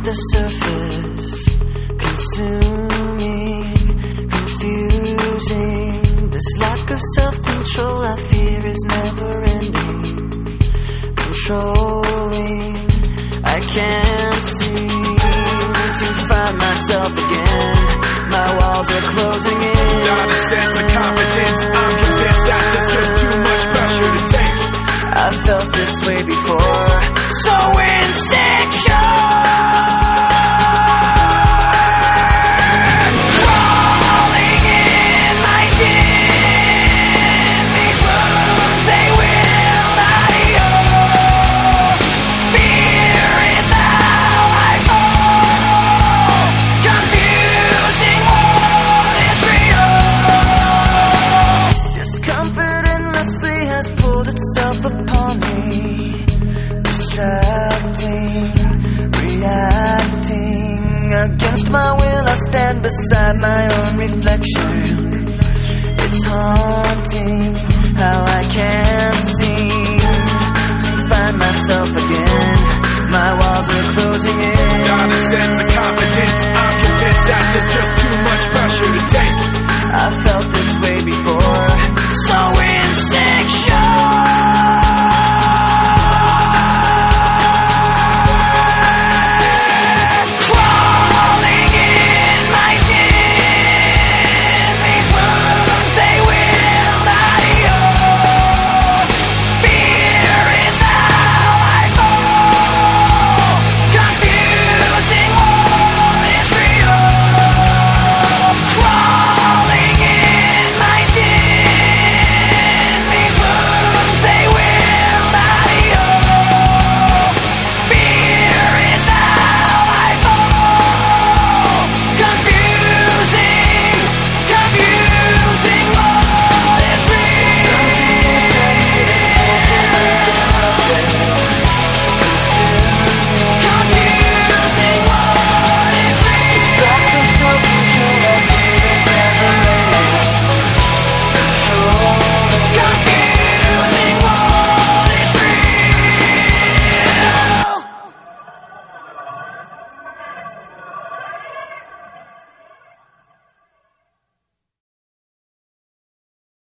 beneath the surface, consuming, confusing. This lack of self-control I fear is never ending, controlling. I can't seem to find myself again. My walls are closing in. Not a sense of confidence, I'm convinced that there's just too much pressure to take. I felt this way before, so insecure. Crawling in my skin, these wounds they will not heal. Fear is how I fall, confusing what is real. Discomfort endlessly has pulled itself upon me, distracting, reacting. Against my will I stand beside my own reflection. It's haunting how I can't seem to find myself again. My walls are closing in. Not a sense of confidence, I'm convinced that there's just too much pressure to take.